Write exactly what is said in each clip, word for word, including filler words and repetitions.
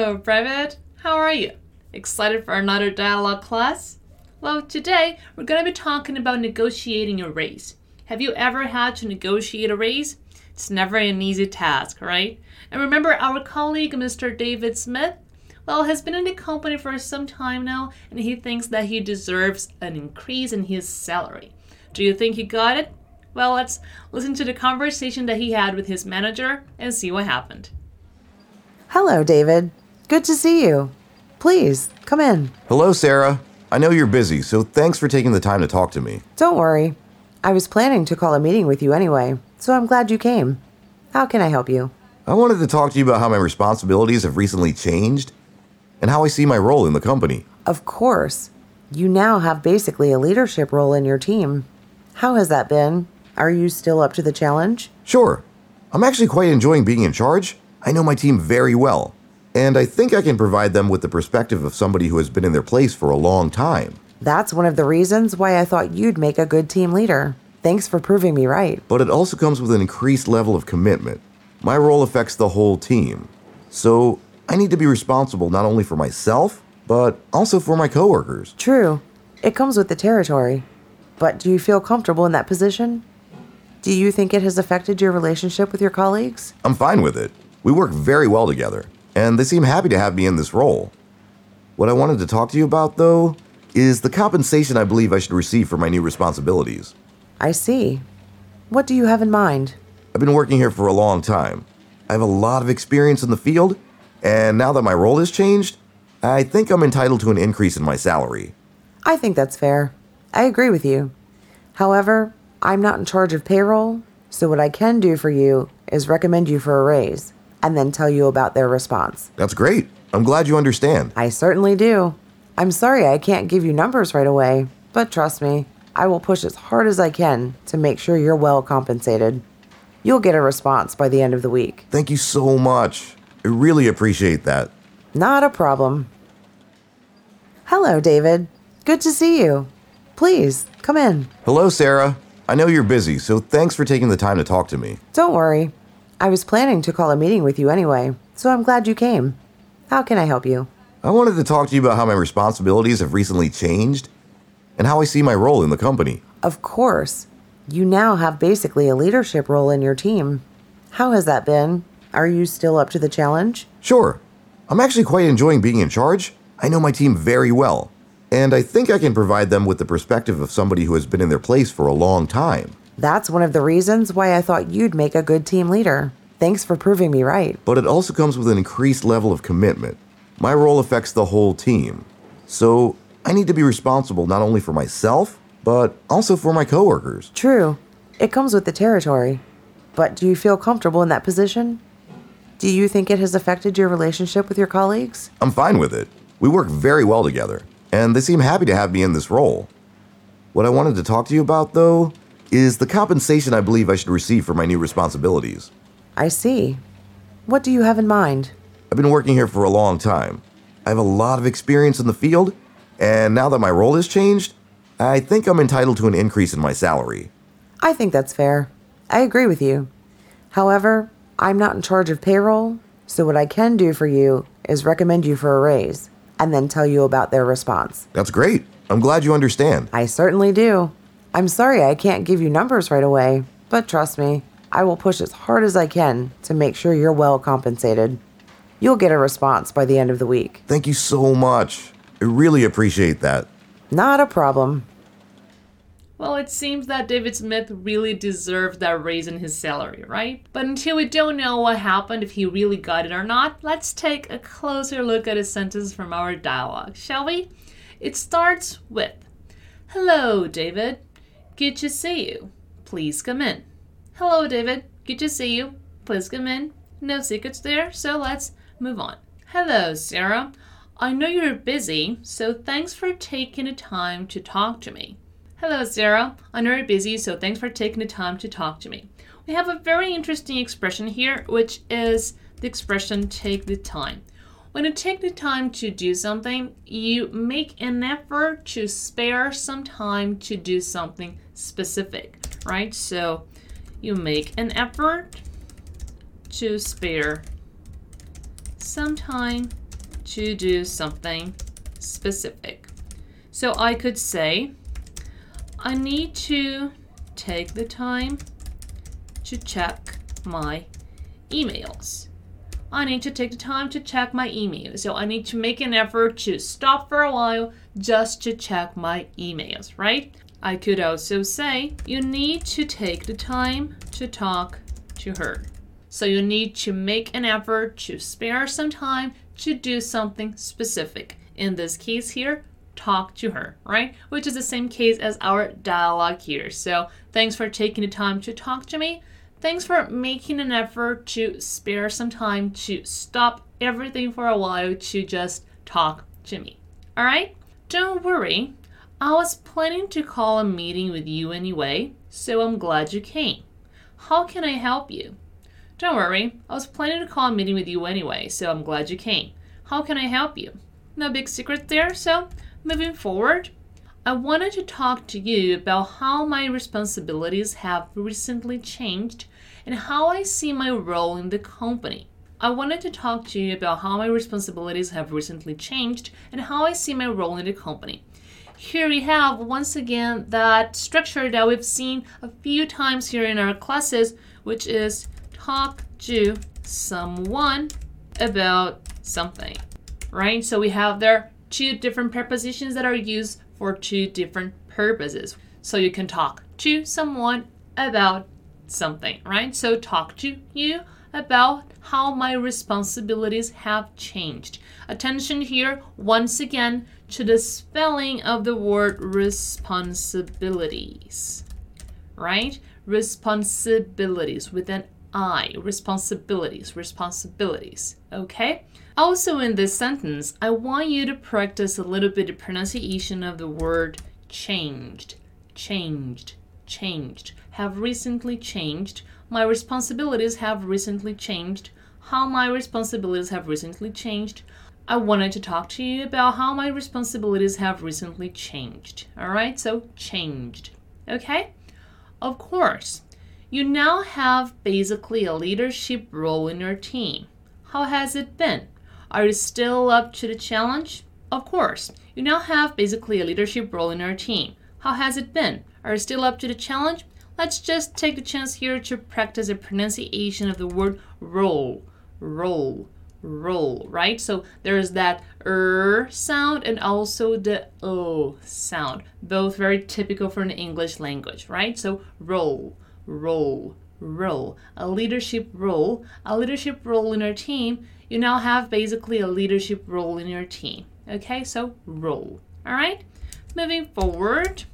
Hello, Private. How are you? Excited for another dialogue class? Well, today we're going to be talking about negotiating a raise. Have you ever had to negotiate a raise? It's never an easy task, right? And remember our colleague, Mister David Smith? Well, has been in the company for some time now, and he thinks that he deserves an increase in his salary. Do you think he got it? Well, let's listen to the conversation that he had with his manager and see what happened. Hello, David. Good to see you. Please, come in. Hello, Sarah. I know you're busy, so thanks for taking the time to talk to me. Don't worry. I was planning to call a meeting with you anyway, so I'm glad you came. How can I help you? I wanted to talk to you about how my responsibilities have recently changed and how I see my role in the company. Of course. You now have basically a leadership role in your team. How has that been? Are you still up to the challenge? Sure. I'm actually quite enjoying being in charge. I know my team very well, and I think I can provide them with the perspective of somebody who has been in their place for a long time. That's one of the reasons why I thought you'd make a good team leader. Thanks for proving me right. But it also comes with an increased level of commitment. My role affects the whole team. So I need to be responsible not only for myself, but also for my coworkers. True. It comes with the territory. But do you feel comfortable in that position? Do you think it has affected your relationship with your colleagues? I'm fine with it. We work very well together, and they seem happy to have me in this role. What I wanted to talk to you about, though, is the compensation I believe I should receive for my new responsibilities. I see. What do you have in mind? I've been working here for a long time. I have a lot of experience in the field, and now that my role has changed, I think I'm entitled to an increase in my salary. I think that's fair. I agree with you. However, I'm not in charge of payroll, so what I can do for you is recommend you for a raise and then tell you about their response. That's great. I'm glad you understand. I certainly do. I'm sorry I can't give you numbers right away, but trust me, I will push as hard as I can to make sure you're well compensated. You'll get a response by the end of the week. Thank you so much. I really appreciate that. Not a problem. Hello, David. Good to see you. Please, come in. Hello, Sarah. I know you're busy, so thanks for taking the time to talk to me. Don't worry. I was planning to call a meeting with you anyway, so I'm glad you came. How can I help you? I wanted to talk to you about how my responsibilities have recently changed and how I see my role in the company. Of course. You now have basically a leadership role in your team. How has that been? Are you still up to the challenge? Sure. I'm actually quite enjoying being in charge. I know my team very well, and I think I can provide them with the perspective of somebody who has been in their place for a long time. That's one of the reasons why I thought you'd make a good team leader. Thanks for proving me right. But it also comes with an increased level of commitment. My role affects the whole team. So I need to be responsible not only for myself, but also for my coworkers. True. It comes with the territory. But do you feel comfortable in that position? Do you think it has affected your relationship with your colleagues? I'm fine with it. We work very well together, and they seem happy to have me in this role. What I wanted to talk to you about, though, is the compensation I believe I should receive for my new responsibilities. I see. What do you have in mind? I've been working here for a long time. I have a lot of experience in the field, and now that my role has changed, I think I'm entitled to an increase in my salary. I think that's fair. I agree with you. However, I'm not in charge of payroll, so what I can do for you is recommend you for a raise and then tell you about their response. That's great. I'm glad you understand. I certainly do. I'm sorry I can't give you numbers right away, but trust me, I will push as hard as I can to make sure you're well compensated. You'll get a response by the end of the week. Thank you so much. I really appreciate that. Not a problem. Well, it seems that David Smith really deserved that raise in his salary, right? But until we don't know what happened, if he really got it or not, let's take a closer look at a sentence from our dialogue, shall we? It starts with, "Hello, David. Good to see you. Please come in." Hello, David. Good to see you. Please come in. No secrets there, so let's move on. Hello, Sarah. I know you're busy, so thanks for taking the time to talk to me. Hello, Sarah. I know you're busy, so thanks for taking the time to talk to me. We have a very interesting expression here, which is the expression take the time. When you take the time to do something, you make an effort to spare some time to do something specific, right? So you make an effort to spare some time to do something specific. So I could say, I need to take the time to check my emails. I need to take the time to check my emails. So I need to make an effort to stop for a while just to check my emails, right? I could also say, you need to take the time to talk to her. So you need to make an effort to spare some time to do something specific. In this case here, talk to her, right? Which is the same case as our dialogue here. So thanks for taking the time to talk to me. Thanks for making an effort to spare some time to stop everything for a while to just talk to me. All right? Don't worry. I was planning to call a meeting with you anyway, so I'm glad you came. How can I help you? Don't worry. I was planning to call a meeting with you anyway, so I'm glad you came. How can I help you? No big secret there, so moving forward, I wanted to talk to you about how my responsibilities have recently changed and how I see my role in the company. I wanted to talk to you about how my responsibilities have recently changed and how I see my role in the company. Here we have, once again, that structure that we've seen a few times here in our classes, which is talk to someone about something, right? So we have there two different prepositions that are used for two different purposes. So you can talk to someone about something, right? So talk to you about how my responsibilities have changed. Attention here, once again, to the spelling of the word responsibilities, right? Responsibilities with an I, responsibilities, responsibilities, okay? Also in this sentence, I want you to practice a little bit of pronunciation of the word changed, changed, changed, have recently changed. My responsibilities have recently changed. How my responsibilities have recently changed. I wanted to talk to you about how my responsibilities have recently changed. All right, so changed, okay? Of course, you now have basically a leadership role in your team. How has it been? Are you still up to the challenge? Of course, you now have basically a leadership role in your team. How has it been? Are you still up to the challenge? Let's just take the chance here to practice a pronunciation of the word role, role, role, right? So there's that er sound and also the o sound, both very typical for the English language, right? So role, role, role, a leadership role, a leadership role in your team. You now have basically a leadership role in your team. Okay, so role. All right, moving forward.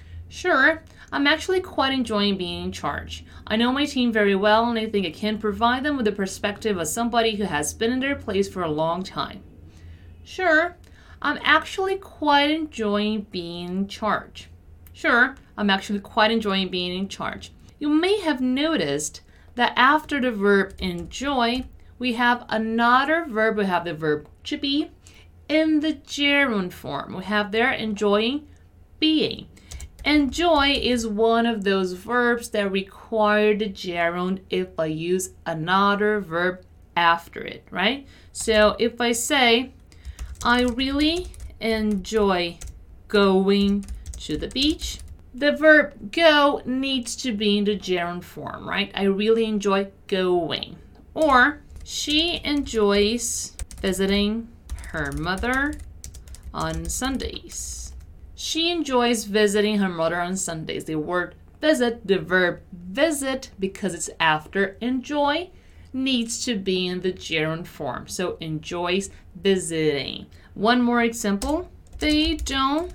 Sure, I'm actually quite enjoying being in charge. I know my team very well and I think I can provide them with the perspective of somebody who has been in their place for a long time. Sure, I'm actually quite enjoying being in charge. Sure, I'm actually quite enjoying being in charge. You may have noticed that after the verb enjoy, we have another verb. We have the verb to be in the gerund form. We have there enjoying, being. Enjoy is one of those verbs that require the gerund if I use another verb after it, right? So if I say, I really enjoy going to the beach, the verb go needs to be in the gerund form, right? I really enjoy going. Or she enjoys visiting her mother on Sundays. She enjoys visiting her mother on Sundays. The word visit, the verb visit, because it's after enjoy, needs to be in the gerund form. So enjoys visiting. One more example. They don't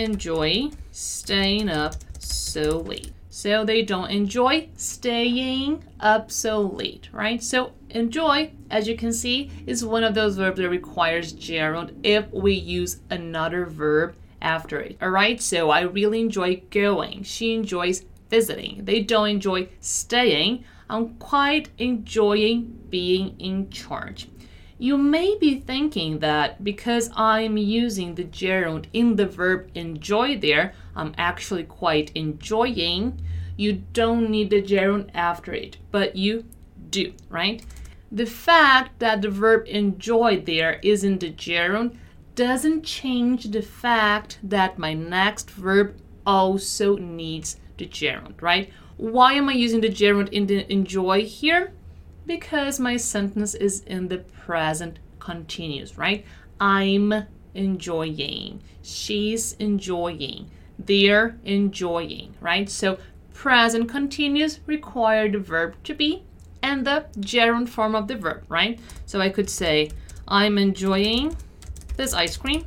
enjoy staying up so late. So they don't enjoy staying up so late, right? So enjoy, as you can see, is one of those verbs that requires gerund if we use another verb after it. All right, so I really enjoy going. She enjoys visiting. They don't enjoy staying. I'm quite enjoying being in charge. You may be thinking that because I'm using the gerund in the verb enjoy there, I'm actually quite enjoying. You don't need the gerund after it, but you do, right? The fact that the verb enjoy there is in the gerund doesn't change the fact that my next verb also needs the gerund, right? Why am I using the gerund in the enjoy here? Because my sentence is in the present continuous, right? I'm enjoying. She's enjoying. They're enjoying, right? So present continuous require the verb to be and the gerund form of the verb, right? So I could say, I'm enjoying this ice cream,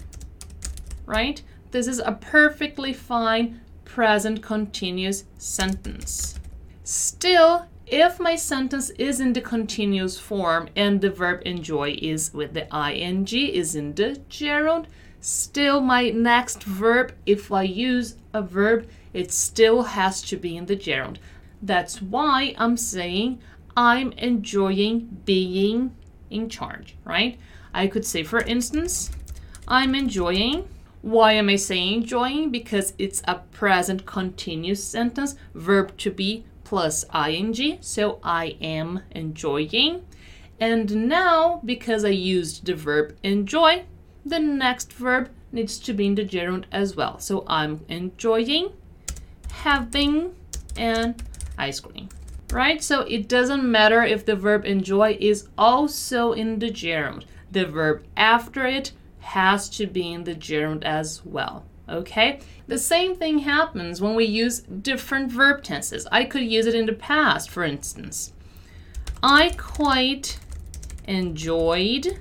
right? This is a perfectly fine present continuous sentence. Still, if my sentence is in the continuous form and the verb enjoy is with the ing, is in the gerund, still my next verb, if I use a verb, it still has to be in the gerund. That's why I'm saying I'm enjoying being in charge, right? I could say, for instance, I'm enjoying. Why am I saying enjoying? Because it's a present continuous sentence, verb to be plus ing, so I am enjoying. And now, because I used the verb enjoy, the next verb needs to be in the gerund as well. So I'm enjoying having an ice cream, right? So it doesn't matter if the verb enjoy is also in the gerund. The verb after it has to be in the gerund as well, okay? The same thing happens when we use different verb tenses. I could use it in the past, for instance. I quite enjoyed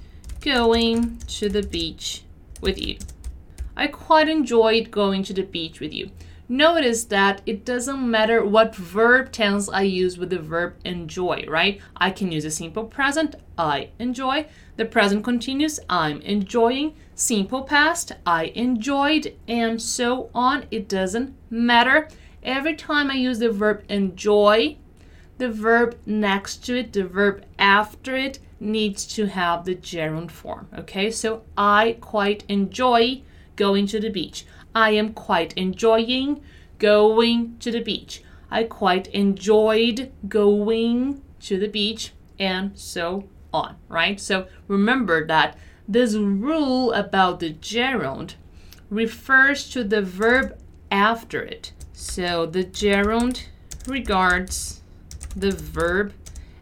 going to the beach with you. I quite enjoyed going to the beach with you. Notice that it doesn't matter what verb tense I use with the verb enjoy, right? I can use a simple present, I enjoy. The present continuous, I'm enjoying. Simple past, I enjoyed, and so on. It doesn't matter. Every time I use the verb enjoy, the verb next to it, the verb after it, needs to have the gerund form, okay? So I quite enjoy going to the beach. I am quite enjoying going to the beach. I quite enjoyed going to the beach, and so on, right? So remember that this rule about the gerund refers to the verb after it. So the gerund regards the verb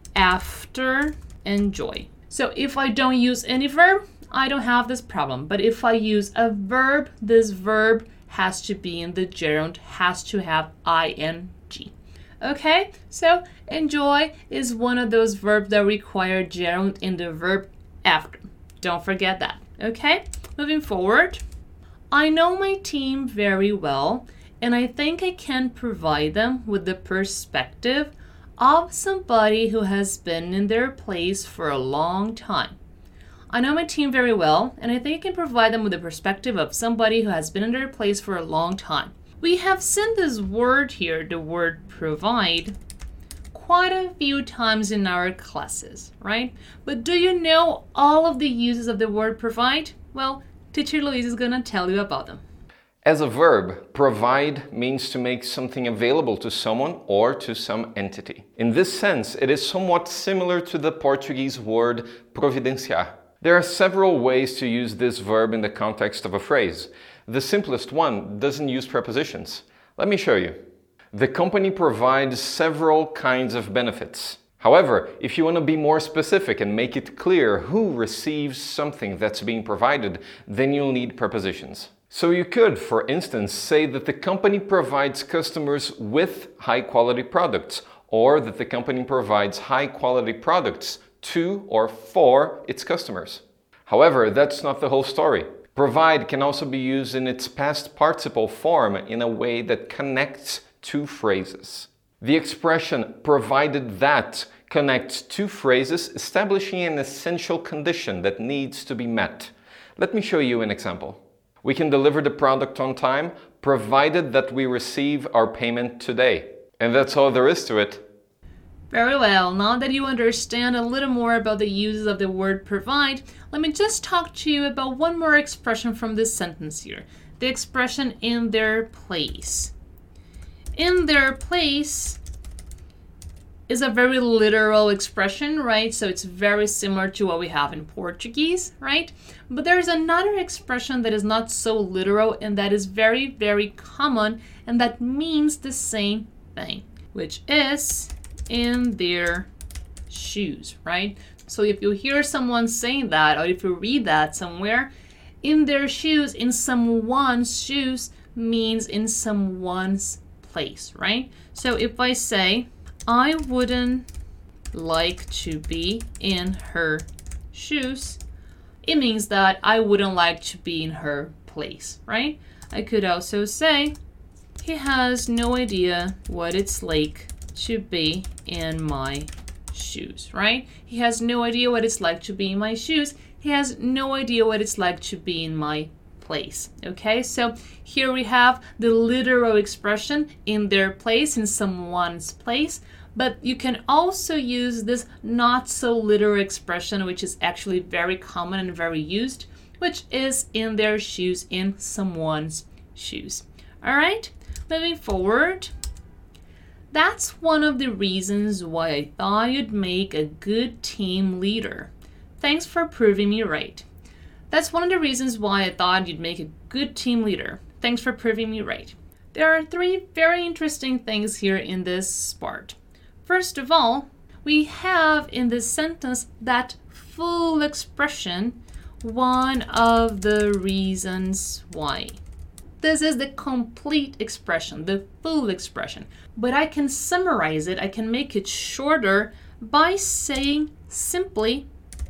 after enjoy. So if I don't use any verb, I don't have this problem. But if I use a verb, this verb has to be in the gerund, has to have ing. Okay, so enjoy is one of those verbs that require gerund in the verb after. Don't forget that, okay? Moving forward, I know my team very well, and I think I can provide them with the perspective of somebody who has been in their place for a long time. I know my team very well, and I think I can provide them with the perspective of somebody who has been in their place for a long time. We have seen this word here, the word provide, quite a few times in our classes, right? But do you know all of the uses of the word provide? Well, Teacher Louise is going to tell you about them. As a verb, provide means to make something available to someone or to some entity. In this sense, it is somewhat similar to the Portuguese word providenciar. There are several ways to use this verb in the context of a phrase. The simplest one doesn't use prepositions. Let me show you. The company provides several kinds of benefits. However, if you want to be more specific and make it clear who receives something that's being provided, then you'll need prepositions. So you could, for instance, say that the company provides customers with high-quality products, or that the company provides high-quality products to or for its customers. However, that's not the whole story. Provide can also be used in its past participle form in a way that connects two phrases. The expression provided that connects two phrases, establishing an essential condition that needs to be met. Let me show you an example. We can deliver the product on time, provided that we receive our payment today. And that's all there is to it. Very well. Now that you understand a little more about the uses of the word provide, let me just talk to you about one more expression from this sentence here. The expression in their place. In their place is a very literal expression, right? So it's very similar to what we have in Portuguese, right? But there's another expression that is not so literal and that is very, very common and that means the same thing, which is in their shoes, right? So if you hear someone saying that, or if you read that somewhere, in their shoes, in someone's shoes means in someone's place, right? So if I say, I wouldn't like to be in her shoes, it means that I wouldn't like to be in her place, right? I could also say, he has no idea what it's like to be in my shoes, right? He has no idea what it's like to be in my shoes. He has no idea what it's like to be in my place. Okay, so here we have the literal expression in their place, in someone's place, but you can also use this not so literal expression, which is actually very common and very used, which is in their shoes, in someone's shoes. All right, moving forward. That's one of the reasons why I thought you'd make a good team leader. Thanks for proving me right. That's one of the reasons why I thought you'd make a good team leader. Thanks for proving me right. There are three very interesting things here in this part. First of all, we have in this sentence that full expression, one of the reasons why. This is the complete expression, the full expression. But I can summarize it, I can make it shorter by saying simply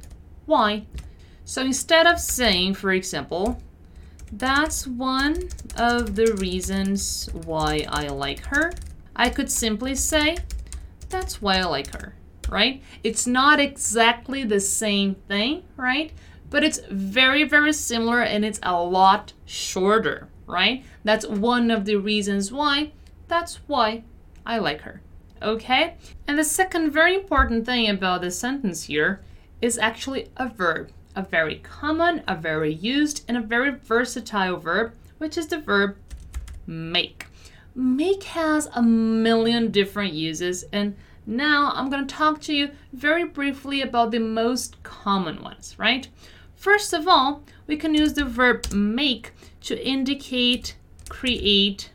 why. So instead of saying, for example, that's one of the reasons why I like her, I could simply say, that's why I like her, right? It's not exactly the same thing, right? But it's very, very similar and it's a lot shorter, right? That's one of the reasons why, that's why I like her, okay? And the second very important thing about this sentence here is actually a verb, a very common, a very used, and a very versatile verb, which is the verb make. Make has a million different uses, and now I'm going to talk to you very briefly about the most common ones, right? First of all, we can use the verb make to indicate, create,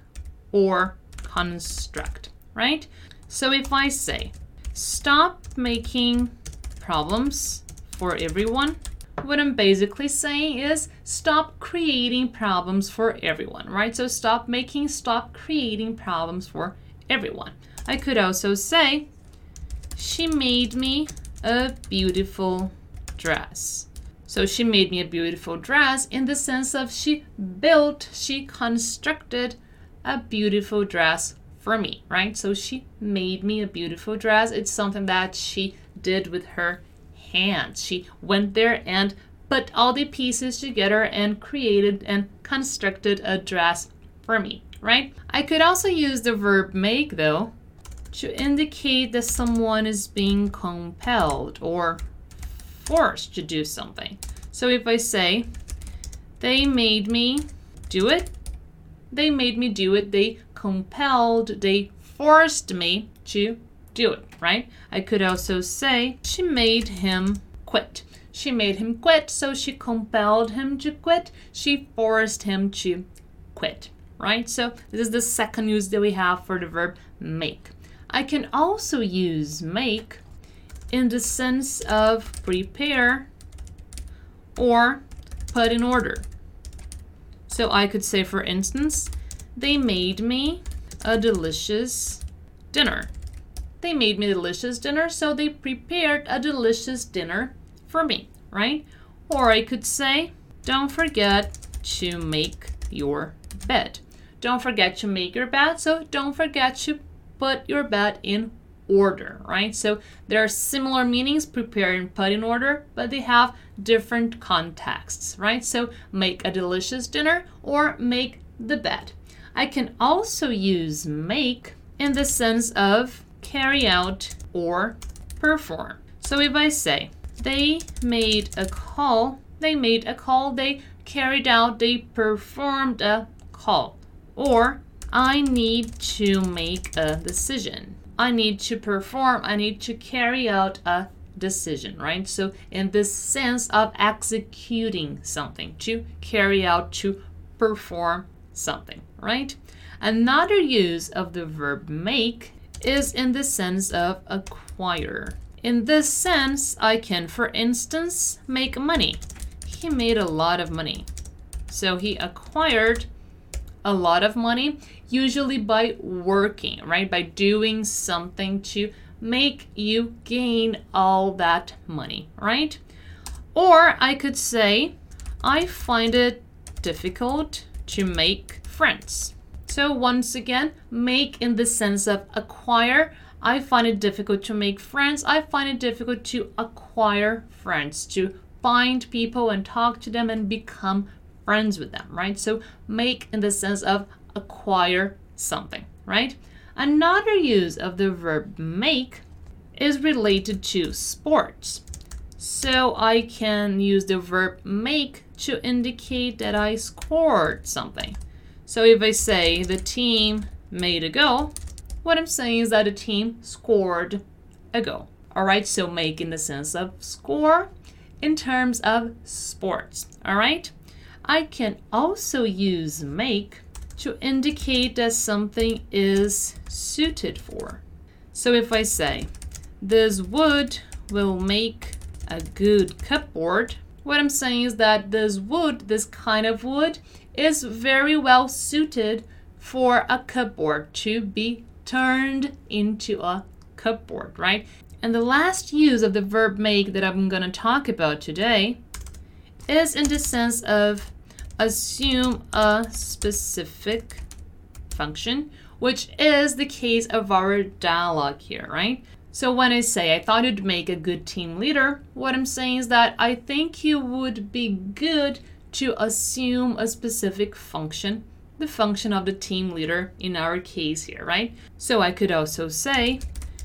or construct, right? So if I say, stop making problems for everyone, what I'm basically saying is stop creating problems for everyone, right? So stop making, stop creating problems for everyone. I could also say, she made me a beautiful dress. So she made me a beautiful dress in the sense of she built, she constructed a beautiful dress for me, right? So she made me a beautiful dress. It's something that she did with her hands. She went there and put all the pieces together and created and constructed a dress for me, right? I could also use the verb make though to indicate that someone is being compelled or forced to do something. So if I say, they made me do it, they made me do it, they compelled, they forced me to do it, right? I could also say, she made him quit. She made him quit, so she compelled him to quit. She forced him to quit, right? So this is the second use that we have for the verb make. I can also use make in the sense of prepare or put in order. So I could say, for instance, they made me a delicious dinner. They made me a delicious dinner, so they prepared a delicious dinner for me, right? Or I could say, don't forget to make your bed. Don't forget to make your bed, so don't forget to put your bed in order, right? So there are similar meanings, prepare and put in order, but they have different contexts, right? So make a delicious dinner or make the bed. I can also use make in the sense of carry out or perform. So if I say, they made a call, they made a call, they carried out, they performed a call. Or I need to make a decision. I need to perform, I need to carry out a decision, right? So in this sense of executing something, to carry out, to perform something, right? Another use of the verb make is in the sense of acquire. In this sense, I can, for instance, make money. He made a lot of money. So he acquired a lot of money, usually by working, right? By doing something to make you gain all that money, right? Or I could say, I find it difficult to make friends. So once again, make in the sense of acquire. I find it difficult to make friends. I find it difficult to acquire friends, to find people and talk to them and become friends with them, right? So make in the sense of acquire something, right? Another use of the verb make is related to sports. So I can use the verb make to indicate that I scored something. So if I say the team made a goal, what I'm saying is that the team scored a goal. All right, so make in the sense of score in terms of sports. All right, I can also use make to indicate that something is suited for. So if I say, this wood will make a good cupboard, what I'm saying is that this wood, this kind of wood, is very well suited for a cupboard to be turned into a cupboard, right? And the last use of the verb make that I'm going to talk about today is in the sense of assume a specific function, which is the case of our dialogue here, right? So when I say I thought you'd make a good team leader, what I'm saying is that I think you would be good to assume a specific function, the function of the team leader in our case here, right? So I could also say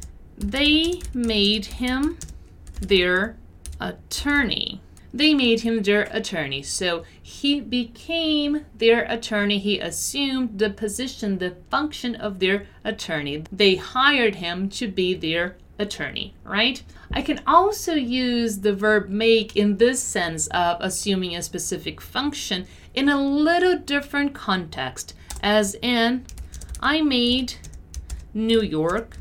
they made him their attorney. They made him their attorney. So he became their attorney. He assumed the position, the function of their attorney. They hired him to be their attorney, right? I can also use the verb make in this sense of assuming a specific function in a little different context, as in, I made New York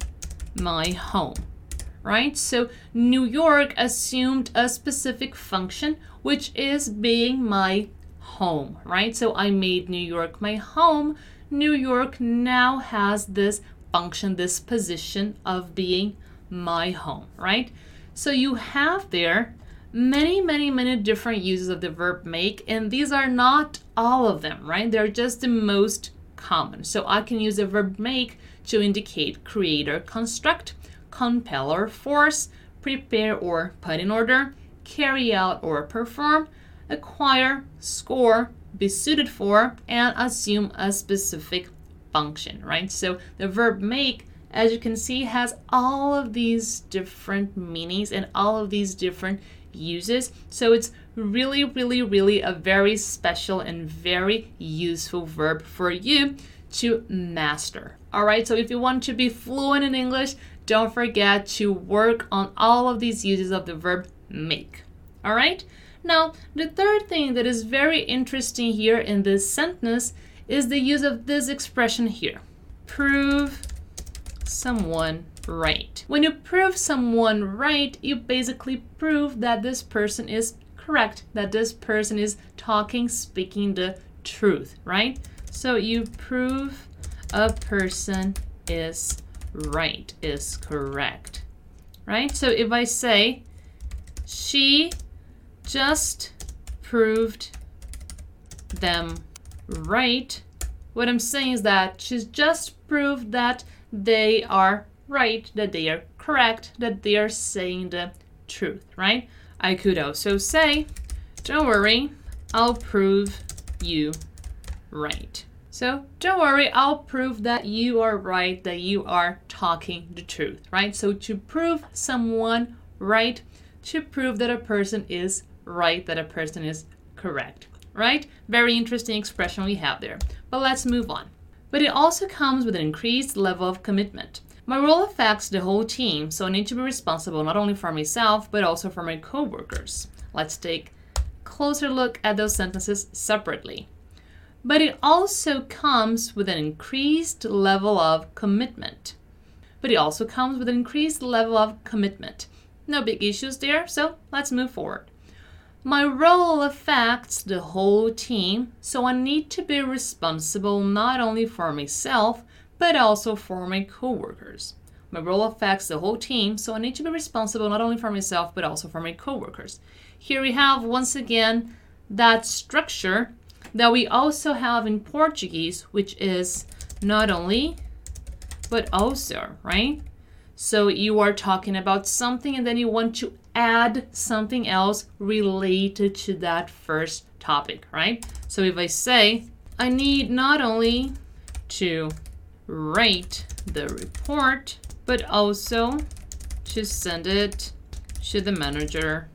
my home, right? So New York assumed a specific function, which is being my home, right? So I made New York my home. New York now has this function, this position of being my home, right? So you have there many, many, many different uses of the verb make, and these are not all of them, right? They're just the most common. So I can use the verb make to indicate create or construct, compel or force, prepare or put in order, carry out or perform, acquire, score, be suited for, and assume a specific function, right? So the verb make, as you can see, has all of these different meanings and all of these different uses. So it's really, really, really a very special and very useful verb for you to master. All right, so if you want to be fluent in English, don't forget to work on all of these uses of the verb make. All right, now the third thing that is very interesting here in this sentence is the use of this expression here. Prove someone right. When you prove someone right, you basically prove that this person is correct, that this person is talking, speaking the truth, right? So you prove a person is right, is correct, right? So if I say, she just proved them right, what I'm saying is that she's just proved that they are right, that they are correct, that they are saying the truth, right? I could also say, don't worry, I'll prove you right. So don't worry, I'll prove that you are right, that you are talking the truth, right? So to prove someone right, to prove that a person is right, that a person is correct, right? Very interesting expression we have there. But let's move on. But it also comes with an increased level of commitment. My role affects the whole team, so I need to be responsible not only for myself, but also for my coworkers. Let's take a closer look at those sentences separately. But it also comes with an increased level of commitment. But it also comes with an increased level of commitment. No big issues there, so let's move forward. My role affects the whole team, so I need to be responsible not only for myself, but also for my coworkers. My role affects the whole team, so I need to be responsible not only for myself, but also for my coworkers. Here we have, once again, that structure that we also have in Portuguese, which is not only, but also, right? So you are talking about something and then you want to add something else related to that first topic, right? So if I say, I need not only to write the report, but also to send it to the manager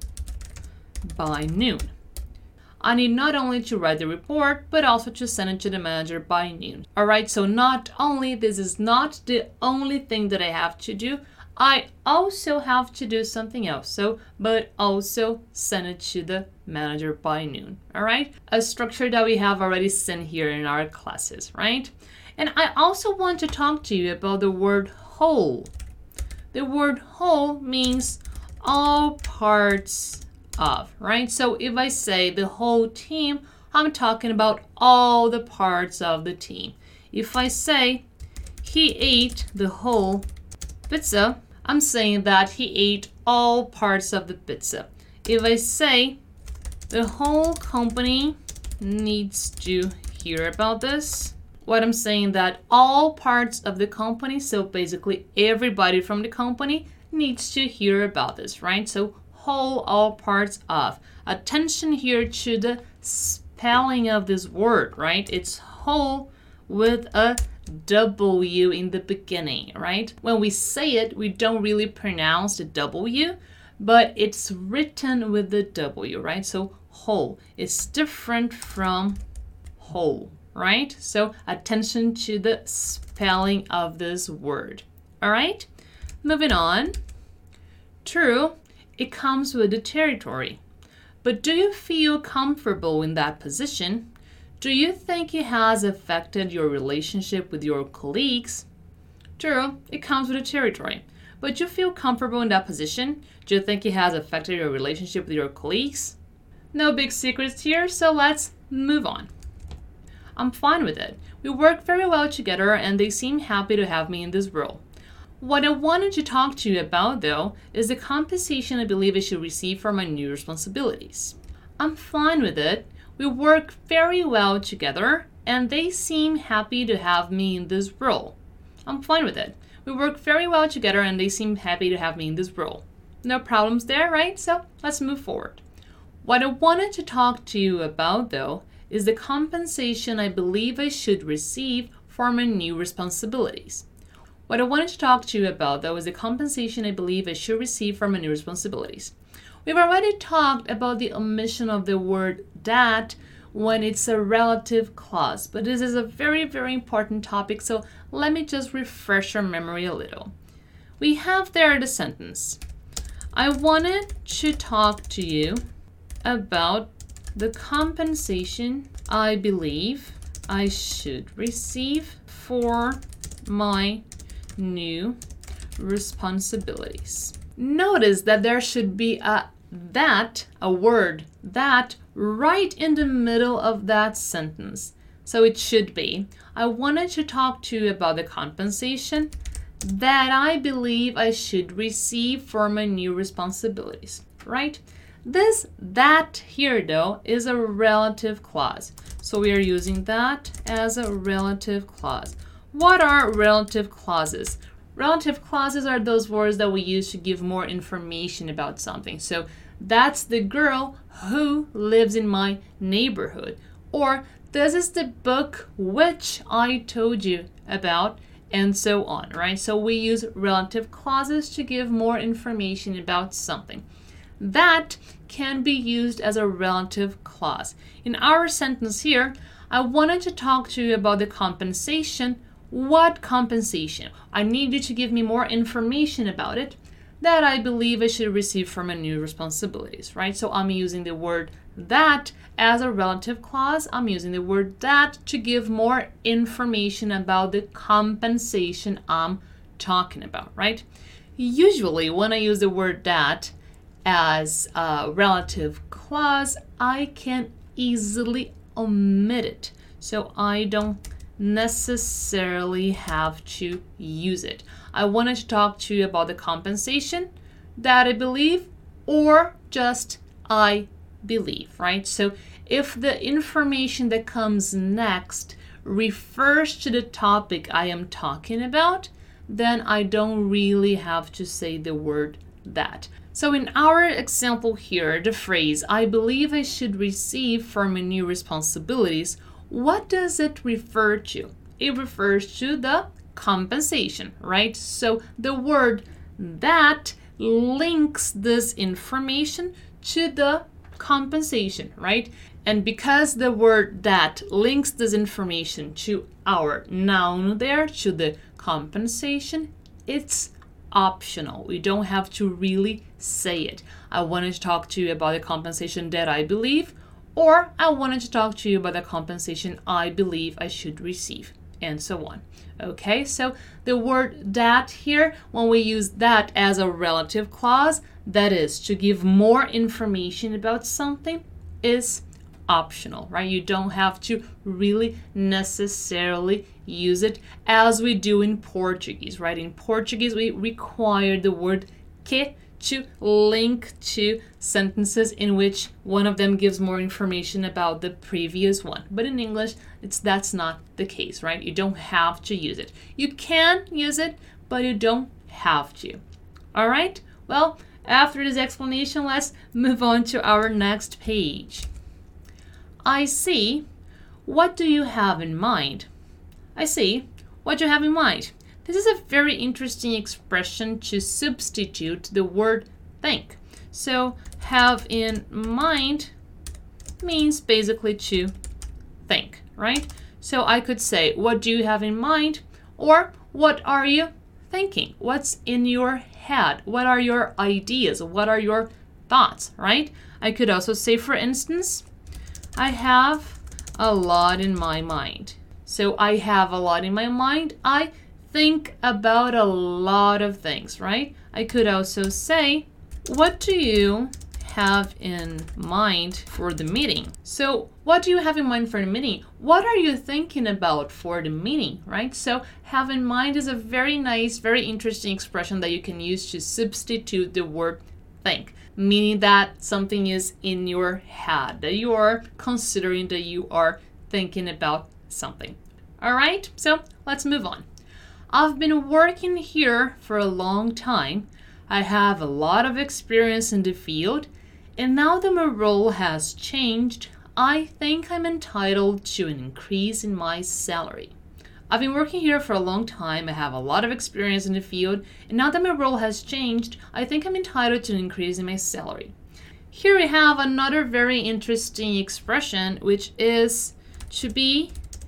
by noon. I need not only to write the report, but also to send it to the manager by noon. All right, so not only, this is not the only thing that I have to do, I also have to do something else. So, but also send it to the manager by noon. All right, a structure that we have already seen here in our classes, right? And I also want to talk to you about the word whole. The word whole means all parts of, right? So if I say the whole team, I'm talking about all the parts of the team. If I say he ate the whole pizza, I'm saying that he ate all parts of the pizza. If I say the whole company needs to hear about this, what I'm saying that all parts of the company, so basically everybody from the company needs to hear about this, right? So whole, all parts of. Attention here to the spelling of this word, right? It's whole with a W in the beginning, right? When we say it, we don't really pronounce the W, but it's written with the W, right? So whole is different from whole, right? So attention to the spelling of this word. All right, moving on. True, it comes with the territory. But do you feel comfortable in that position? Do you think it has affected your relationship with your colleagues? True, it comes with the territory. But you feel comfortable in that position? Do you think it has affected your relationship with your colleagues? No big secrets here, so let's move on. I'm fine with it. We work very well together and they seem happy to have me in this role. What I wanted to talk to you about, though, is the compensation I believe I should receive for my new responsibilities. I'm fine with it. We work very well together and they seem happy to have me in this role. I'm fine with it. We work very well together and they seem happy to have me in this role. No problems there, right? So let's move forward. What I wanted to talk to you about, though, is the compensation I believe I should receive for my new responsibilities. What I wanted to talk to you about, though, is the compensation I believe I should receive for my new responsibilities. We've already talked about the omission of the word that when it's a relative clause, but this is a very, very important topic, so let me just refresh your memory a little. We have there the sentence. I wanted to talk to you about the compensation I believe I should receive for my new responsibilities. Notice that there should be a that, a word, that, right in the middle of that sentence. So it should be, I wanted to talk to you about the compensation that I believe I should receive for my new responsibilities, right? This that here, though, is a relative clause. So we are using that as a relative clause. What are relative clauses? Relative clauses are those words that we use to give more information about something. So that's the girl who lives in my neighborhood. Or this is the book which I told you about, and so on, right? So we use relative clauses to give more information about something. That can be used as a relative clause. In our sentence here, I wanted to talk to you about the compensation What compensation? I need you to give me more information about it that I believe I should receive for my new responsibilities, right? So I'm using the word that as a relative clause. I'm using the word that to give more information about the compensation I'm talking about, right? Usually when I use the word that as a relative clause, I can easily omit it. So I don't necessarily have to use it. I wanted to talk to you about the compensation that I believe, or just I believe, right? So if the information that comes next refers to the topic I am talking about, then I don't really have to say the word that. So in our example here, the phrase, I believe I should receive for my new responsibilities, what does it refer to? It refers to the compensation, right? So the word that links this information to the compensation, right? And because the word that links this information to our noun there, to the compensation, it's optional. We don't have to really say it. I wanted to talk to you about the compensation that I believe, or I wanted to talk to you about the compensation I believe I should receive, and so on. Okay, so the word that here, when we use that as a relative clause, that is to give more information about something, is optional, right? You don't have to really necessarily use it as we do in Portuguese, right? In Portuguese, we require the word que to link to sentences in which one of them gives more information about the previous one. But in English, it's that's not the case, right? You don't have to use it. You can use it, but you don't have to. All right? Well, after this explanation, let's move on to our next page. I see. What do you have in mind? I see. What do you have in mind? This is a very interesting expression to substitute the word think. So have in mind means basically to think, right? So I could say, what do you have in mind? Or what are you thinking? What's in your head? What are your ideas? What are your thoughts, right? I could also say, for instance, I have a lot in my mind. So I have a lot in my mind. I think about a lot of things, right? I could also say, what do you have in mind for the meeting? So what do you have in mind for the meeting? What are you thinking about for the meeting, right? So have in mind is a very nice, very interesting expression that you can use to substitute the word think, meaning that something is in your head, that you are considering, that you are thinking about something. All right, so let's move on. I've been working here for a long time. I have a lot of experience in the field, and now that my role has changed, I think I'm entitled to an increase in my salary. I've been working here for a long time. I have a lot of experience in the field, and now that my role has changed, I think I'm entitled to an increase in my salary. Here we have another very interesting expression, which is to be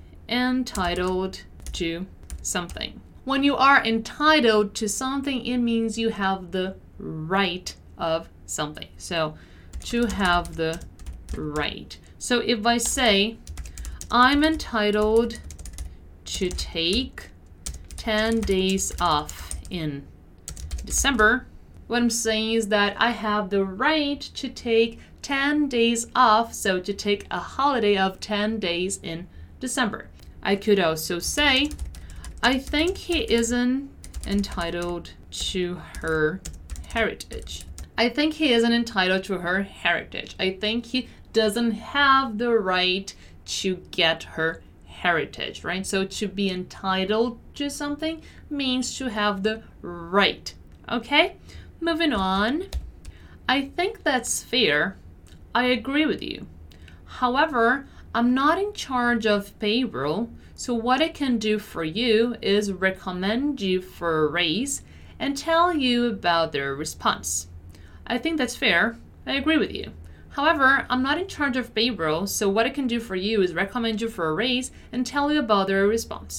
entitled to something. When you are entitled to something, it means you have the right of something. So to have the right. So if I say, I'm entitled to take ten days off in December, what I'm saying is that I have the right to take ten days off, so to take a holiday of ten days in December. I could also say, I think he isn't entitled to her heritage. I think he isn't entitled to her heritage. I think he doesn't have the right to get her heritage, right? So to be entitled to something means to have the right. Okay, moving on. I think that's fair. I agree with you. However, I'm not in charge of payroll, so what I can do for you is recommend you for a raise and tell you about their response. I think that's fair. I agree with you. However, I'm not in charge of payroll, so what I can do for you is recommend you for a raise and tell you about their response.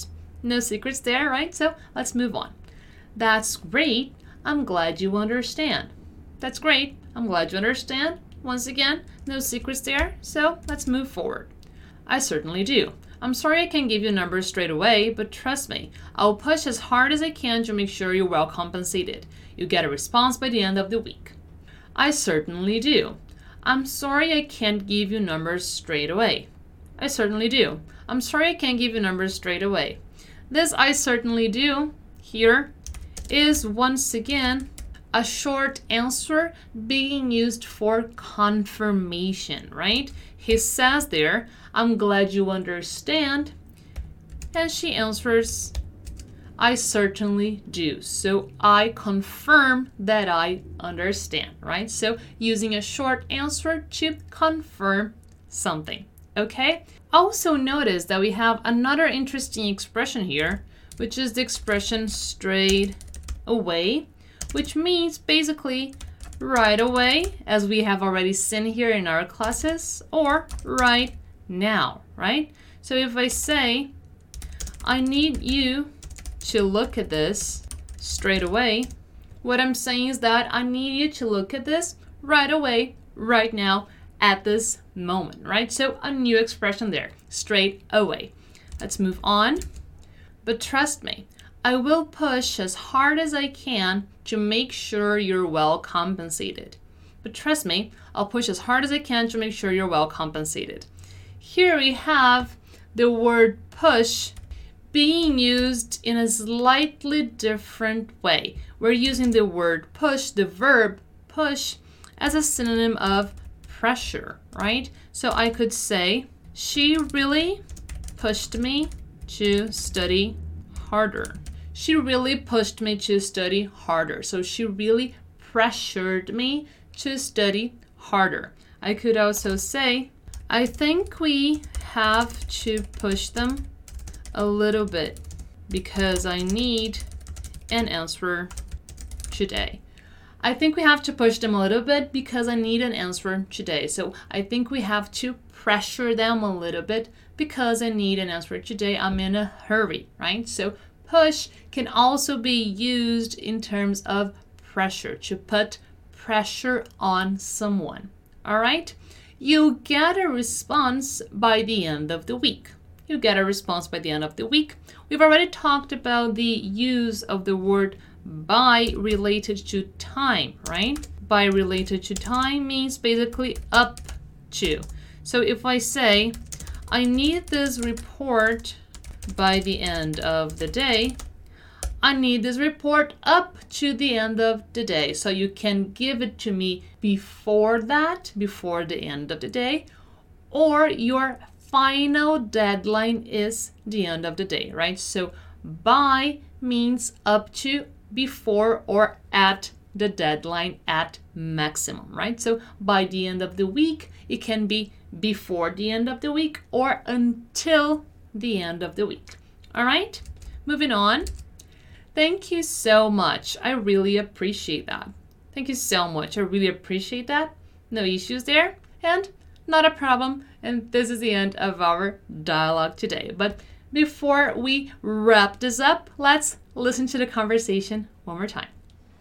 No secrets there, right? So let's move on. That's great. I'm glad you understand. That's great. I'm glad you understand. Once again, no secrets there. So let's move forward. I certainly do. I'm sorry I can't give you numbers straight away, but trust me, I'll push as hard as I can to make sure you're well compensated. You get a response by the end of the week. I certainly do. I'm sorry I can't give you numbers straight away. I certainly do. I'm sorry I can't give you numbers straight away. This I certainly do here is once again a short answer being used for confirmation, right? He says there, I'm glad you understand. And she answers, I certainly do. So I confirm that I understand, right? So using a short answer to confirm something, okay? Also notice that we have another interesting expression here, which is the expression straight away, which means basically right away, as we have already seen here in our classes, or right now, right? So if I say, I need you to look at this straight away, what I'm saying is that I need you to look at this right away, right now, at this moment, right? So a new expression there, straight away. Let's move on. But trust me, I will push as hard as I can to make sure you're well compensated. But trust me, I'll push as hard as I can to make sure you're well compensated. Here we have the word push being used in a slightly different way. We're using the word push, the verb push, as a synonym of pressure, right? So I could say, she really pushed me to study harder. She really pushed me to study harder. So she really pressured me to study harder. I could also say, I think we have to push them a little bit because I need an answer today. I think we have to push them a little bit because I need an answer today. So I think we have to pressure them a little bit because I need an answer today. I'm in a hurry, right? So push can also be used in terms of pressure, to put pressure on someone, all right? You get a response by the end of the week. You get a response by the end of the week. We've already talked about the use of the word by related to time, right? By related to time means basically up to. So if I say, I need this report by the end of the day, I need this report up to the end of the day. So you can give it to me before that, before the end of the day, or your final deadline is the end of the day, right? So by means up to, before, or at the deadline at maximum, right? So by the end of the week, it can be before the end of the week or until the end of the week. All right, moving on. Thank you so much. I really appreciate that. Thank you so much. I really appreciate that. No issues there, and not a problem. And this is the end of our dialogue today. But before we wrap this up, let's listen to the conversation one more time.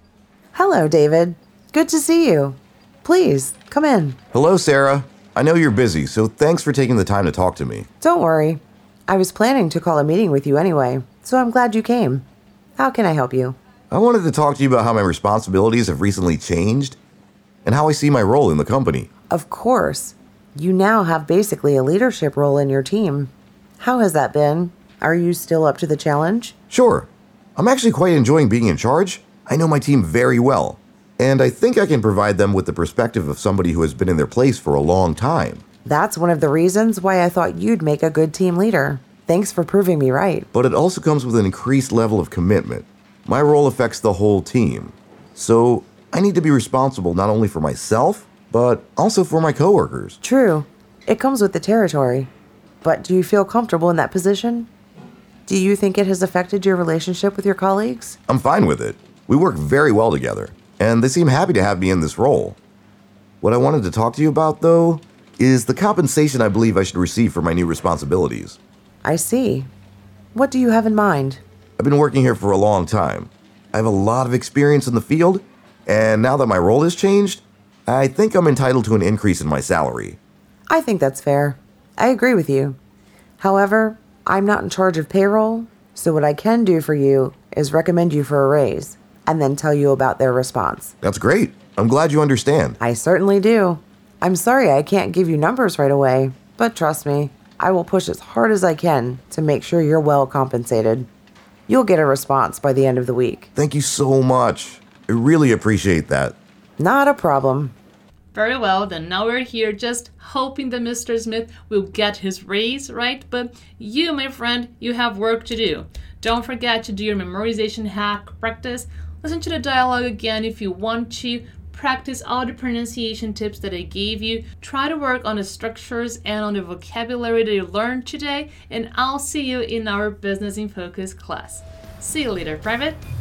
Hello, David. Good to see you. Please, come in. Hello, Sarah. I know you're busy, so thanks for taking the time to talk to me. Don't worry. I was planning to call a meeting with you anyway, so I'm glad you came. How can I help you? I wanted to talk to you about how my responsibilities have recently changed and how I see my role in the company. Of course. You now have basically a leadership role in your team. How has that been? Are you still up to the challenge? Sure. I'm actually quite enjoying being in charge. I know my team very well, and I think I can provide them with the perspective of somebody who has been in their place for a long time. That's one of the reasons why I thought you'd make a good team leader. Thanks for proving me right. But it also comes with an increased level of commitment. My role affects the whole team. So I need to be responsible not only for myself, but also for my coworkers. True. It comes with the territory. But do you feel comfortable in that position? Do you think it has affected your relationship with your colleagues? I'm fine with it. We work very well together, and they seem happy to have me in this role. What I wanted to talk to you about, though, is the compensation I believe I should receive for my new responsibilities. I see. What do you have in mind? I've been working here for a long time. I have a lot of experience in the field, and now that my role has changed, I think I'm entitled to an increase in my salary. I think that's fair. I agree with you. However, I'm not in charge of payroll, so what I can do for you is recommend you for a raise and then tell you about their response. That's great. I'm glad you understand. I certainly do. I'm sorry I can't give you numbers right away, but trust me, I will push as hard as I can to make sure you're well compensated. You'll get a response by the end of the week. Thank you so much. I really appreciate that. Not a problem. Very well, then now we're here just hoping that Mister Smith will get his raise, right? But you, my friend, you have work to do. Don't forget to do your memorization hack practice. Listen to the dialogue again if you want to. Practice all the pronunciation tips that I gave you. Try to work on the structures and on the vocabulary that you learned today. And I'll see you in our Business in Focus class. See you later, Private.